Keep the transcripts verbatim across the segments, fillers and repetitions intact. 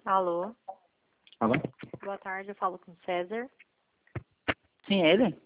Alô, Alô? boa tarde, eu falo com César. Sim, é ele?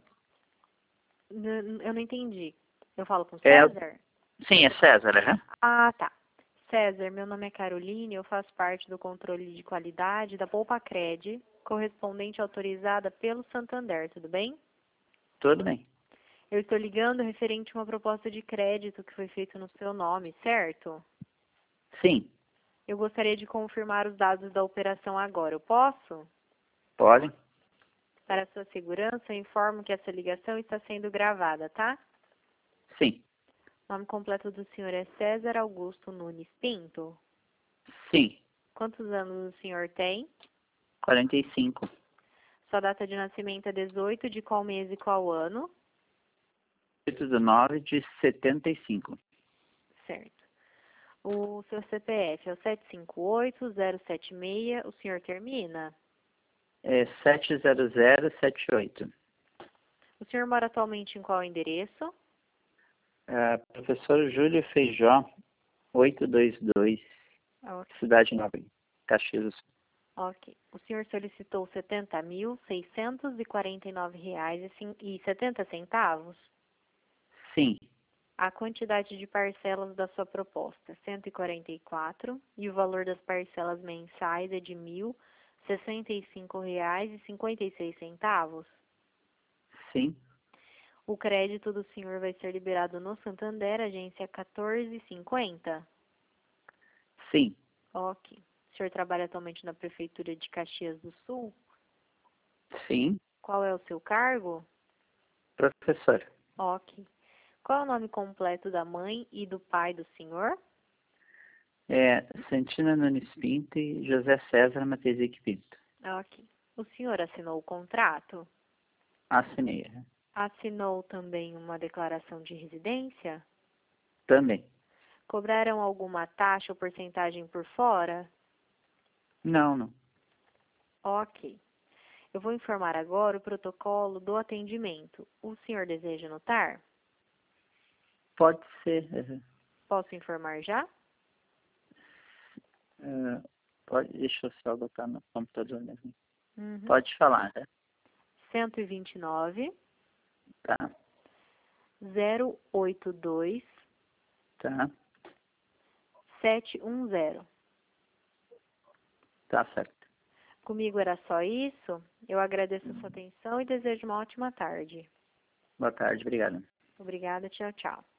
N- Eu não entendi. Eu falo com É, César? sim, é César, né? Ah, tá. César, meu nome é Caroline, eu faço parte do controle de qualidade da Poupa Cred, correspondente autorizada pelo Santander, tudo bem? Tudo bem. Eu estou ligando referente a uma proposta de crédito que foi feita no seu nome, certo? Sim, Eu gostaria de confirmar os dados da operação agora, eu posso? pode? Para sua segurança, eu informo que essa ligação está sendo gravada, tá? Sim, O nome completo do senhor é César Augusto Nunes Pinto. sim. Quantos anos o senhor tem? quarenta e cinco. Sua data de nascimento é dezoito de qual mês e qual ano? oito de nove de setenta e cinco. Certo. O seu C P F é o sete cinco oito zero sete seis, o senhor termina? É sete zero zero sete oito. O senhor mora atualmente em qual endereço? É, professor Júlio Feijó, oitocentos e vinte e dois, Ok. Cidade Nova, Caxias do Sul. Ok. O senhor solicitou setenta mil seiscentos e quarenta e nove reais e setenta centavos? Sim, A quantidade de parcelas da sua proposta, cento e quarenta e quatro, e o valor das parcelas mensais é de mil sessenta e cinco reais e cinquenta e seis centavos. sim, O crédito do senhor vai ser liberado no Santander, agência quatorze cinquenta. sim, Ok. O senhor trabalha atualmente na Prefeitura de Caxias do Sul? sim. Qual é o seu cargo? Professor, Ok. Qual é o nome completo da mãe e do pai do senhor? é Santina Nunes Pinto e José César Matezic Pinto. Ok. O senhor assinou o contrato? Assinei. Assinou também uma declaração de residência? Também. Cobraram alguma taxa ou porcentagem por fora? Não, não. Ok. Eu vou informar agora o protocolo do atendimento. O senhor deseja anotar? Pode ser. uhum. Posso informar já? É, pode, deixa eu só botar no computador mesmo. Uhum. Pode falar, né? cento e vinte e nove, Tá, zero oito dois, tá, sete um zero. tá certo. Comigo era só isso. Eu agradeço a sua atenção e desejo uma ótima tarde. Boa tarde, obrigado. Obrigada, tchau, tchau.